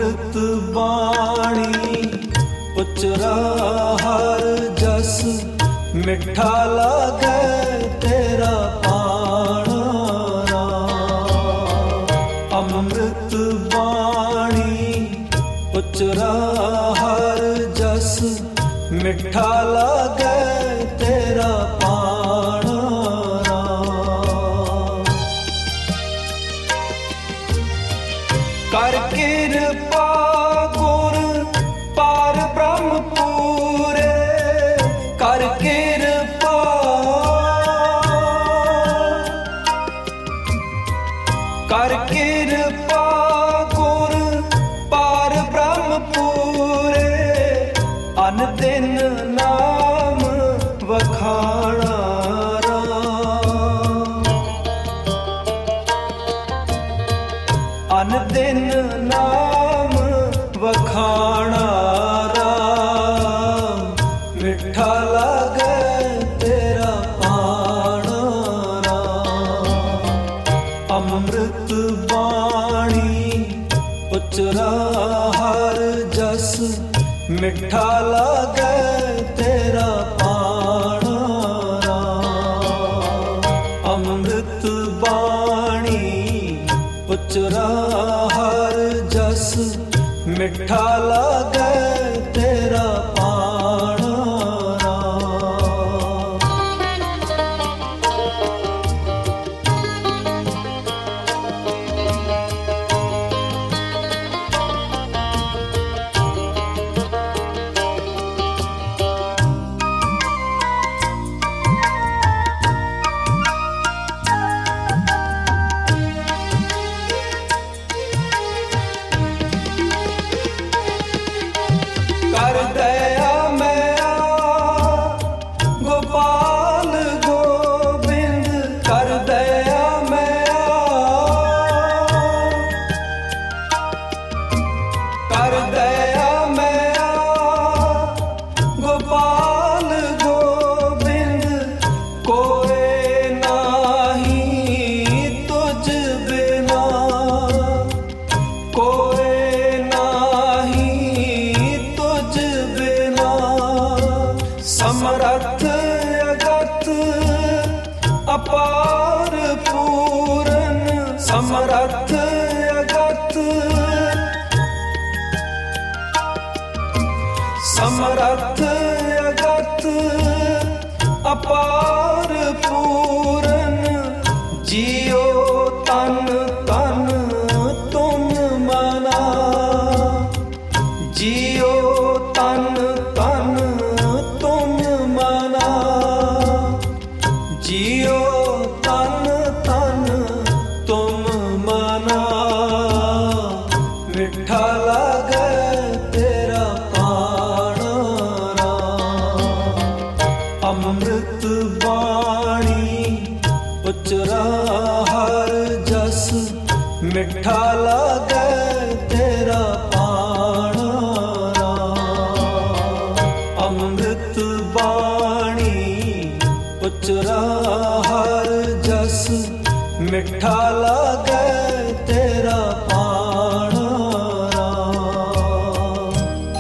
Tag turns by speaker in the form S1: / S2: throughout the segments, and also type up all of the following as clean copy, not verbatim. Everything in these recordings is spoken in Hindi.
S1: अमृत बाणी उचरा हर जस मिठा लागे तेरा पाना राम। अमृत बाणी उचरा हर जस मिठा लागे तेरा पाना राम। कर कृपा गुर पार ब्रह्म पूरे, कर कृपा कर कृपा गुर पार ब्रह्म पूरे, अन दिन नाम वखाणा राम। अन दिन नाम वखाणा राम, मिठा लागे तेरा पाना राम। अमृत बाणी उचरा हर जस मिठा लागे तेरा पाना राम। अमृत बाणी उचरा हर जस मिठा लागे तेरा पाना राम। कर दया मैया गोपाल गोविंद, कर दया मैया, कर दया मैया गोपाल गोविंद, कोई नाही तुझ बिना, कोई नाही तुझ बिना। समरथ अगत अपार पूरन, समरथ अगत, समरथ अगत अपार पूरन, जियो तन तन तुम मना, जियो तन तन तुम मना, जियो तन तन तुम मना, मिठा लागे तेरा पाना राम। अमृत बाणी उचरा हर जस मिठा लागे तेरा पाना राम। अमृत बाणी उचरा हर जस मिठा लागे तेरा पाना राम।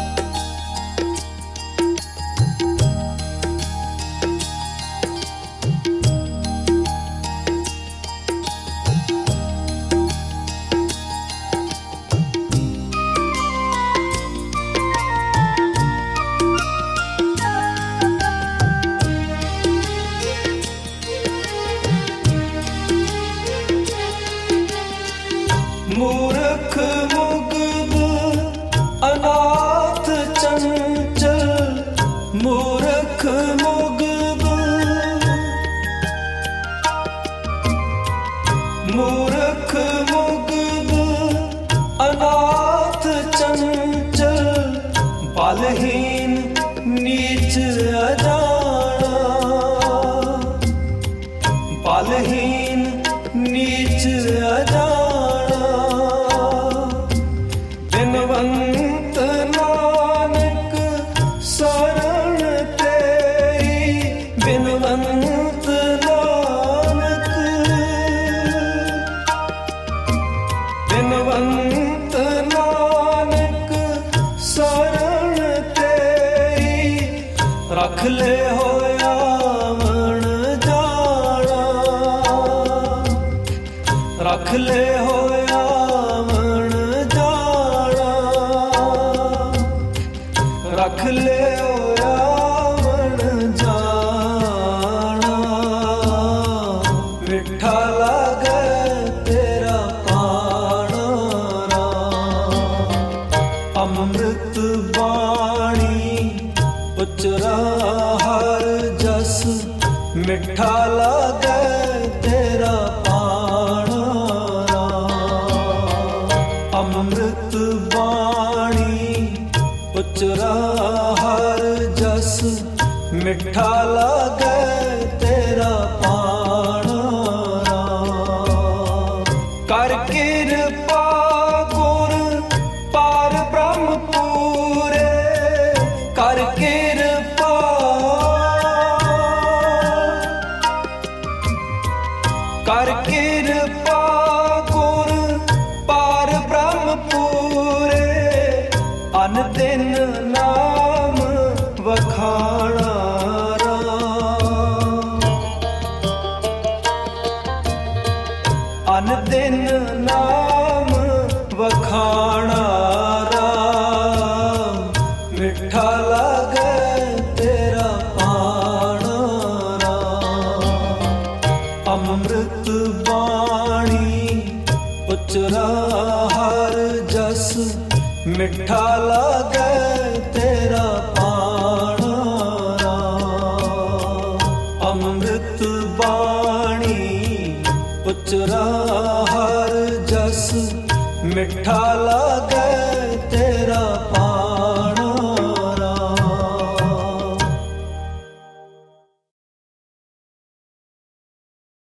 S1: मूर्ख मुग्ध अनाथ चंचल, मूर्ख मुग्ध, मूर्ख मुग्ध अनाथ चंचल, बलहीन नीच अजाना, बलहीन नीच अजाना, बिनवंत नानक शरण तेरी, बिनवंत नानक, बिनवंत नानक रख ले होया मन जाना, रख ले होया मन जाना, रख ले होया मन जाना। मिठा लागे तेरा पाना राम, अमृत बाणी उचरा हर जस। मिठा लागे तेरा पाना राम, अमृत बाणी उचरा हर जस। मिठा लागे तेरा पाना राम। कर किरपा गुर पार ब्रह्म पूरे, कर किरपा, कर किरपा गुर पार ब्रह्म पूरे। अन दिन नाम वखाणा राम, अन दिन नाम वखाणा राम। मिठा लागे तेरा पाना राम, अमृत बाणी उचरा हर जस। मिठा लागे तेरा पाना राम, अमृत बाणी उचरा हर जस। मिठा लागे